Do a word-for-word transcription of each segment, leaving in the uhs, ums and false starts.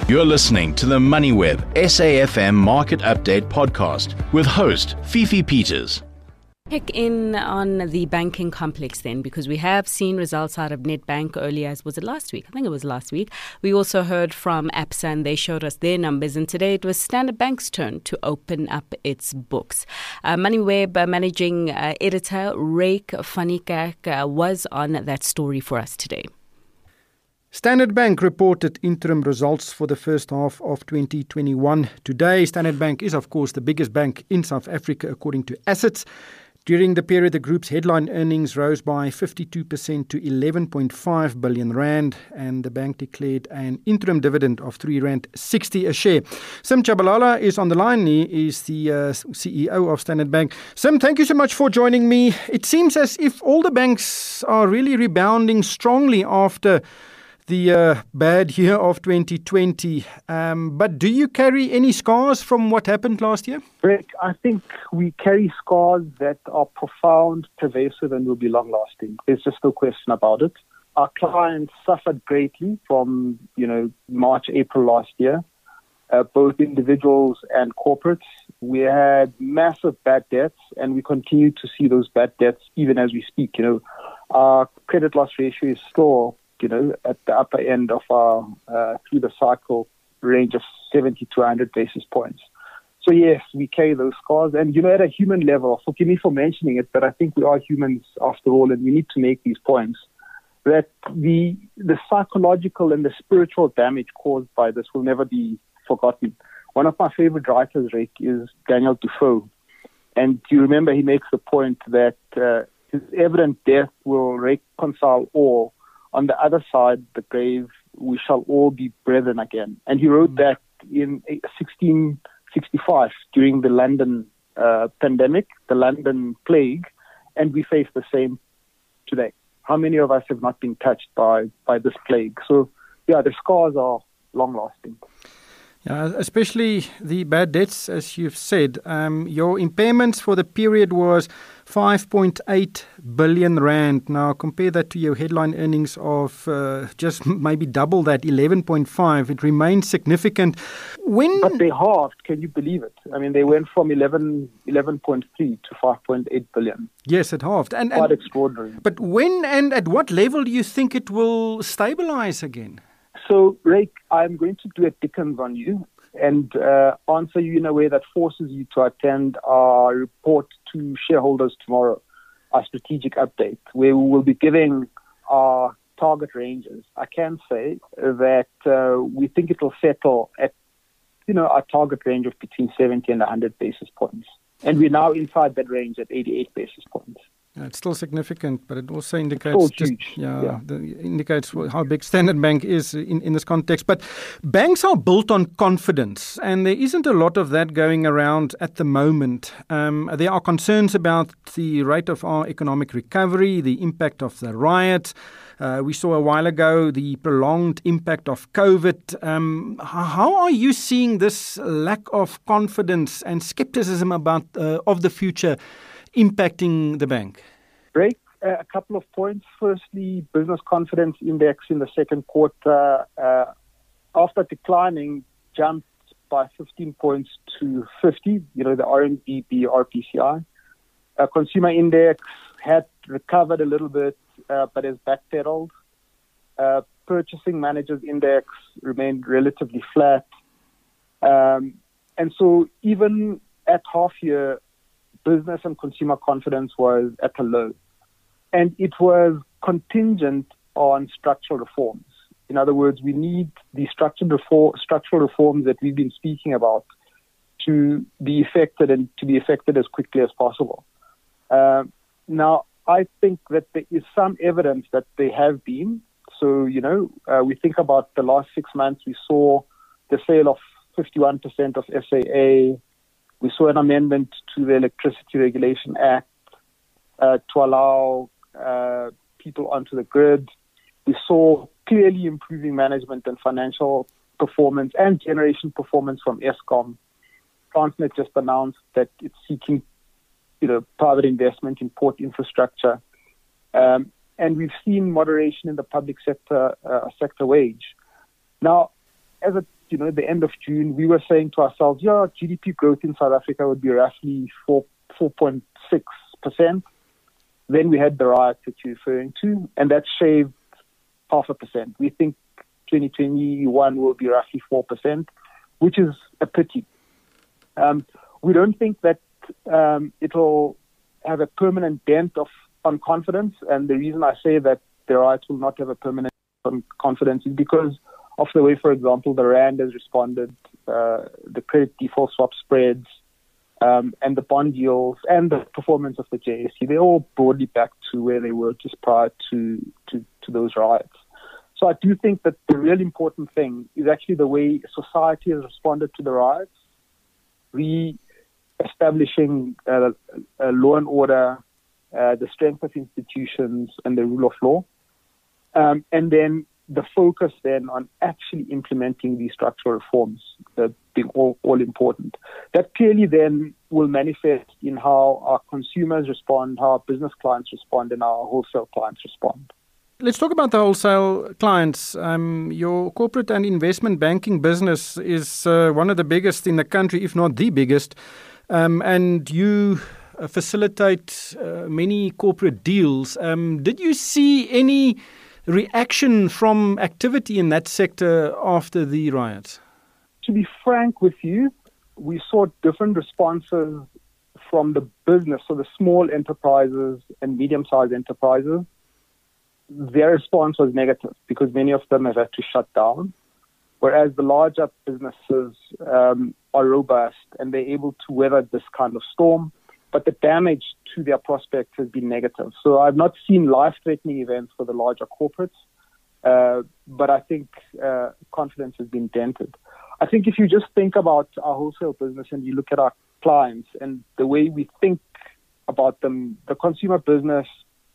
You're listening to the MoneyWeb S A F M Market Update podcast with host Fifi Peters. Check in on the banking complex then, because we have seen results out of Nedbank earlier. Was it last week? I think it was last week. We also heard from ABSA and they showed us their numbers. And today it was Standard Bank's turn to open up its books. Uh, MoneyWeb uh, managing uh, editor Ryk van Niekerk uh, was on that story for us today. Standard Bank reported interim results for the first half of twenty twenty-one. Today, Standard Bank is, of course, the biggest bank in South Africa according to assets. During the period, the group's headline earnings rose by fifty-two percent to eleven point five billion rand, and the bank declared an interim dividend of three rand sixty a share. Sim Chabalala is on the line. He is the uh, C E O of Standard Bank. Sim, thank you so much for joining me. It seems as if all the banks are really rebounding strongly after the uh, bad year of twenty twenty. Um, but do you carry any scars from what happened last year? Rick, I think we carry scars that are profound, pervasive, and will be long-lasting. There's just no question about it. Our clients suffered greatly from, you know, March, April last year, uh, both individuals and corporates. We had massive bad debts, and we continue to see those bad debts even as we speak. You know, our credit loss ratio is still, you know, at the upper end of our uh, through the cycle range of seventy to one hundred basis points. So yes, we carry those scars. And, you know, at a human level, forgive me for mentioning it, but I think we are humans after all, and we need to make these points, that the the psychological and the spiritual damage caused by this will never be forgotten. One of my favorite writers, Rick, is Daniel Defoe. And you remember he makes the point that uh, his evident death will reconcile all. On the other side, the grave, we shall all be brethren again. And he wrote that in sixteen sixty-five during the London uh, pandemic, the London plague, and we face the same today. How many of us have not been touched by, by this plague? So, yeah, the scars are long-lasting. Yeah, especially the bad debts, as you've said. Um, your impairments for the period was five point eight billion rand. Now, compare that to your headline earnings of uh, just maybe double that, eleven point five. It remains significant. When But they halved, can you believe it? I mean, they went from eleven, eleven point three to five point eight billion. Yes, it halved. And, Quite and, extraordinary. But when and at what level do you think it will stabilize again? So, Ryk, I'm going to do a Dickens on you and uh, answer you in a way that forces you to attend our report to shareholders tomorrow, our strategic update, where we will be giving our target ranges. I can say that uh, we think it will settle at, you know, our target range of between seventy and one hundred basis points. And we're now inside that range at eighty-eight basis points. Yeah, it's still significant, but it also indicates just, yeah, yeah. The, indicates how big Standard Bank is in, in this context. But banks are built on confidence, and there isn't a lot of that going around at the moment. Um, there are concerns about the rate of our economic recovery, the impact of the riots. Uh, we saw a while ago the prolonged impact of COVID. Um, how are you seeing this lack of confidence and skepticism about uh, of the future impacting the bank? Great. Uh, a couple of points. Firstly, business confidence index in the second quarter, uh, after declining, jumped by fifteen points to fifty, you know, the R M B B R P C I. Uh, consumer index had recovered a little bit, uh, but has backpedaled. Uh, purchasing managers index remained relatively flat. Um, and so even at half year, business and consumer confidence was at a low. And it was contingent on structural reforms. In other words, we need the structural reform, structural reforms that we've been speaking about to be effected and to be effected as quickly as possible. Uh, now, I think that there is some evidence that they have been. So, you know, uh, we think about the last six months, we saw the sale of fifty-one percent of S A A. We saw an amendment to the Electricity Regulation Act uh, to allow uh, people onto the grid. We saw clearly improving management and financial performance and generation performance from Eskom. Transnet just announced that it's seeking, you know, private investment in port infrastructure. Um, and we've seen moderation in the public sector uh, sector wage. Now, as a you know, the end of June, we were saying to ourselves, yeah, G D P growth in South Africa would be roughly four, four point six percent. Then we had the riots that you're referring to, and that shaved half a percent. We think twenty twenty-one will be roughly four percent, which is a pity. Um, we don't think that um, it'll have a permanent dent of on confidence, and the reason I say that the riots will not have a permanent on confidence is because of the way, for example, the rand has responded, uh, the credit default swap spreads, um, and the bond yields, and the performance of the J S E. They're all broadly back to where they were just prior to, to, to those riots. So I do think that the real important thing is actually the way society has responded to the riots, re-establishing uh, uh, law and order, uh, the strength of institutions, and the rule of law. Um, and then the focus then on actually implementing these structural reforms uh, being all, all important. That clearly then will manifest in how our consumers respond, how our business clients respond, and how our wholesale clients respond. Let's talk about the wholesale clients. Um, your corporate and investment banking business is uh, one of the biggest in the country, if not the biggest. Um, and you uh, facilitate uh, many corporate deals. Um, did you see any reaction from activity in that sector after the riots? To be frank with you, we saw different responses from the business, so the small enterprises and medium-sized enterprises. Their response was negative because many of them have had to shut down, whereas the larger businesses um, are robust and they're able to weather this kind of storm, but the damage to their prospects has been negative. So I've not seen life-threatening events for the larger corporates, uh, but I think uh, confidence has been dented. I think if you just think about our wholesale business and you look at our clients and the way we think about them, the consumer business,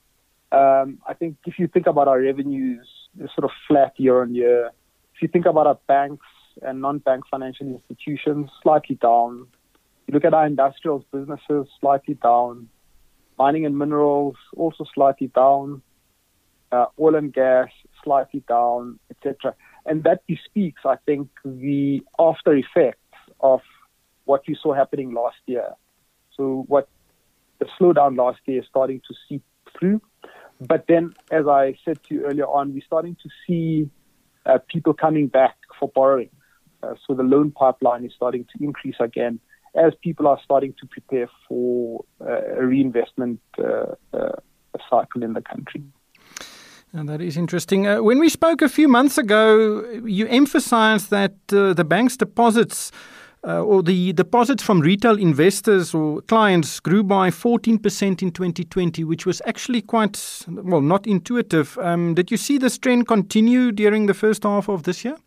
um, I think if you think about our revenues, they're sort of flat year on year. If you think about our banks and non-bank financial institutions, slightly down. You look at our industrials businesses, slightly down. Mining and minerals, also slightly down. Uh, oil and gas, slightly down, et cetera. And that bespeaks, I think, the after effects of what you saw happening last year. So what the slowdown last year is starting to seep through. But then, as I said to you earlier on, we're starting to see uh, people coming back for borrowing. Uh, so the loan pipeline is starting to increase again as people are starting to prepare for uh, a reinvestment uh, uh, cycle in the country. And that is interesting. Uh, when we spoke a few months ago, you emphasized that uh, the bank's deposits uh, or the deposits from retail investors or clients grew by fourteen percent in twenty twenty, which was actually quite, well, not intuitive. Um, did you see this trend continue during the first half of this year?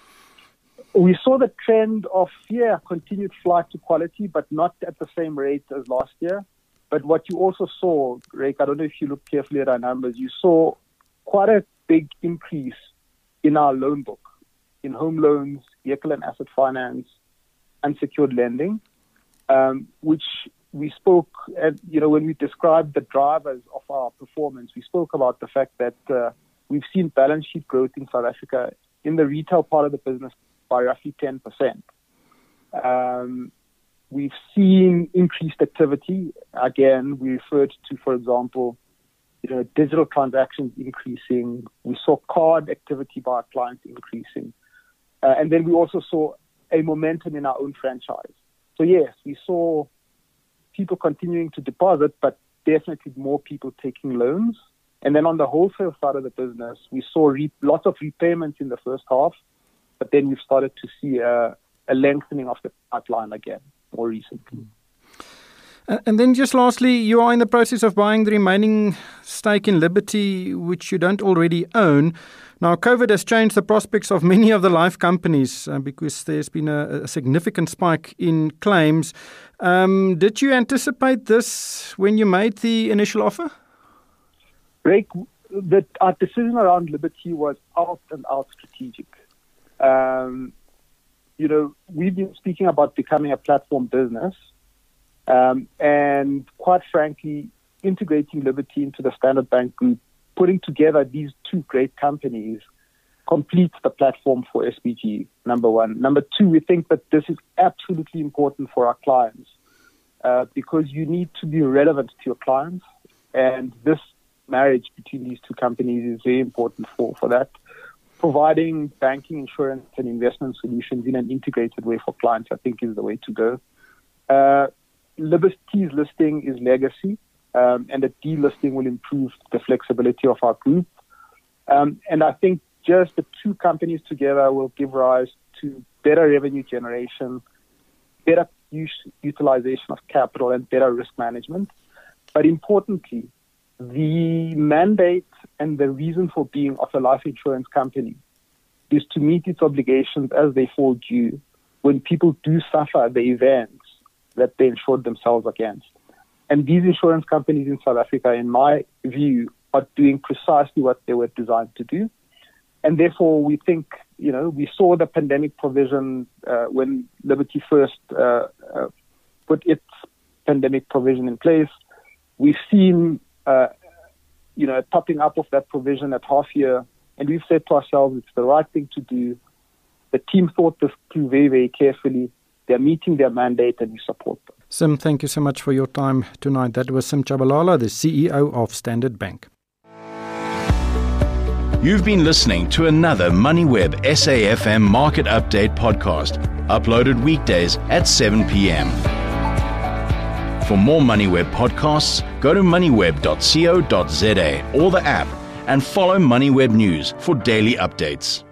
We saw the trend of, yeah, continued flight to quality, but not at the same rate as last year. But what you also saw, Rick, I don't know if you look carefully at our numbers, you saw quite a big increase in our loan book, in home loans, vehicle and asset finance, unsecured lending, um, which we spoke, at, you know, when we described the drivers of our performance, we spoke about the fact that uh, we've seen balance sheet growth in South Africa in the retail part of the business by roughly ten percent. Um, we've seen increased activity. Again, we referred to, for example, you know, digital transactions increasing. We saw card activity by our clients increasing. Uh, and then we also saw a momentum in our own franchise. So yes, we saw people continuing to deposit, but definitely more people taking loans. And then on the wholesale side of the business, we saw re- lots of repayments in the first half, but then we've started to see a, a lengthening of the pipeline again more recently. And then just lastly, you are in the process of buying the remaining stake in Liberty, which you don't already own. Now, COVID has changed the prospects of many of the life companies uh, because there's been a, a significant spike in claims. Um, did you anticipate this when you made the initial offer? Rick, the, our decision around Liberty was out and out strategic. Um, you know, we've been speaking about becoming a platform business. Um, and quite frankly, integrating Liberty into the Standard Bank Group, putting together these two great companies completes the platform for S B G, number one. Number two, we think that this is absolutely important for our clients uh, because you need to be relevant to your clients, and this marriage between these two companies is very important for, for that. Providing banking, insurance, and investment solutions in an integrated way for clients, I think, is the way to go. Uh, Liberty's listing is legacy, um, and the delisting will improve the flexibility of our group. Um, and I think just the two companies together will give rise to better revenue generation, better use, utilization of capital, and better risk management. But importantly, the mandate and the reason for being of a life insurance company is to meet its obligations as they fall due when people do suffer the events that they insured themselves against. And these insurance companies in South Africa, in my view, are doing precisely what they were designed to do. And therefore, we think, you know, we saw the pandemic provision uh, when Liberty first uh, uh, put its pandemic provision in place. We've seen, uh, you know, a topping up of that provision at half year, and we've said to ourselves it's the right thing to do. The team thought this through very, very carefully. They're meeting their mandate, and we support them. Sim, thank you so much for your time tonight. That was Sim Chabalala, the C E O of Standard Bank. You've been listening to another MoneyWeb S A F M Market Update podcast, uploaded weekdays at seven p.m. For more MoneyWeb podcasts, go to moneyweb dot co dot za or the app and follow MoneyWeb News for daily updates.